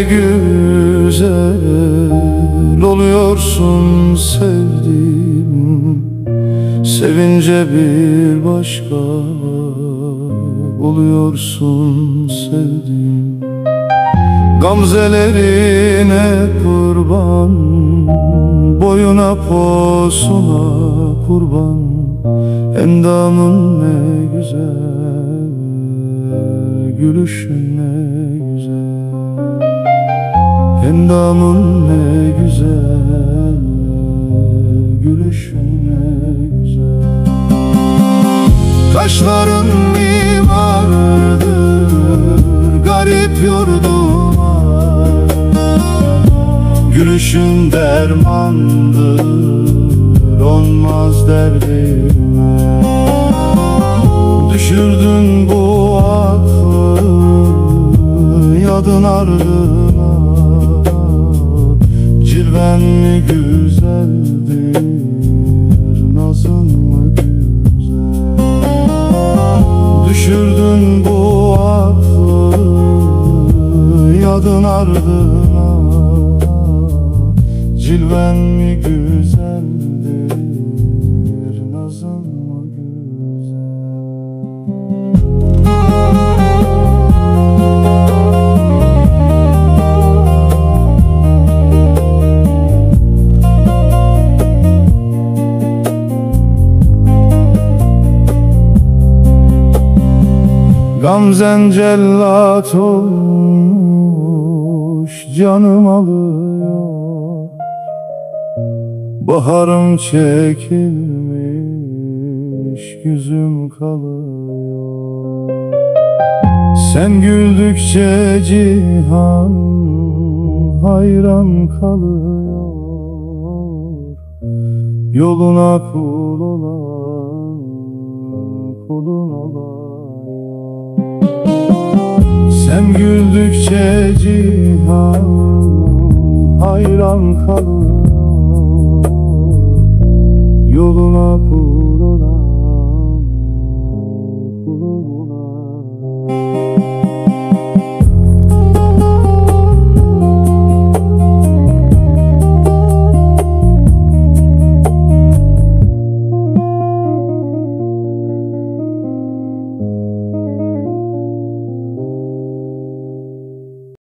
güzel oluyorsun sevdiğim, sevince bir başka oluyorsun sevdiğim. Gamzelerine kurban, boyuna posuna kurban. Endamın ne güzel, gülüşün ne güzel. Endamın ne güzel, gülüşün ne güzel. Taşların mimarıdır garip yurduma, gülüşün dermandır olmaz derdime. Düşürdün bu aklı yadın ardına, cilven mi güzeldir, nazın mı güzel. Düşürdün bu aklı yadın ardına, cilven mi güzeldir, nazın mı güzel. Gamzen cellat olmuş, canım alıyor. Baharım çekilmiş, güzüm kalıyor. Sen güldükçe cihan hayran kalıyor. Yoluna kul olan kulun olayım. Sen güldükçe cihan hayran kalır. Yoluna kul